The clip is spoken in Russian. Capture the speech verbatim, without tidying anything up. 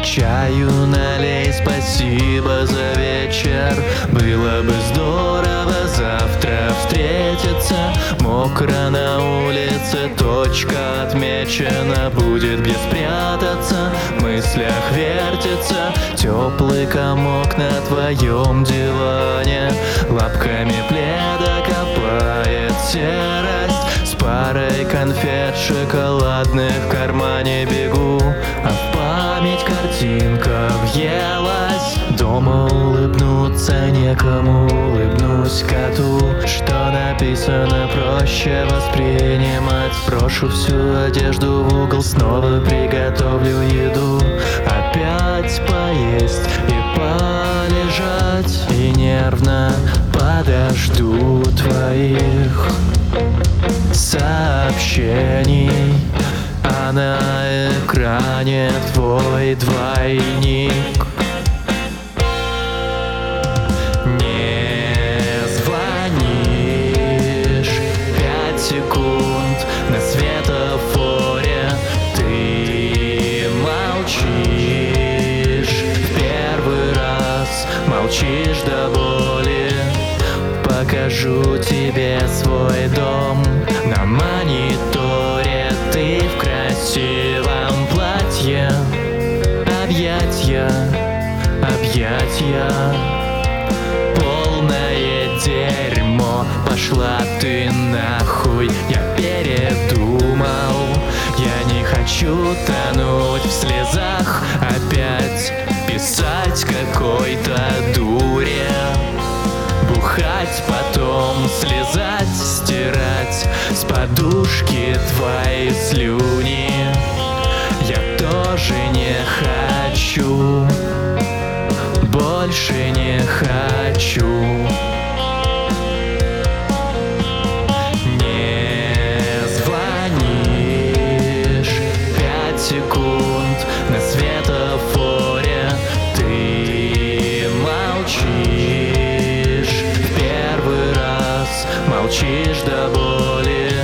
Чаю налей, спасибо за вечер. Было бы здорово завтра встретиться. Мокро на улице, точка отмечена. Будет где спрятаться, в мыслях вертится теплый комок на твоем диване. Лапками пледа копает серость. С парой конфет шоколадных в кармане бегу, а в память картинка въелась. Дома улыбнуться некому, улыбнусь коту. Что написано, проще воспринимать. Брошу всю одежду в угол, снова приготовлю еду. Опять поесть и полежать, и нервно подожду твоих сообщений. А на экране твой двойник. Не звонишь пять секунд на светофоре. Ты молчишь в первый раз, молчишь до боли. Покажу тебе свой дом на мониторе. Ты в красивом платье. Объятья, объятья, полное дерьмо. Пошла ты нахуй, я передумал. Я не хочу тонуть в слезах, опять писать какой-то дуре. Бухать, потом слезать, стирать с подушки твои слюни. Я тоже не хочу, больше не хочу.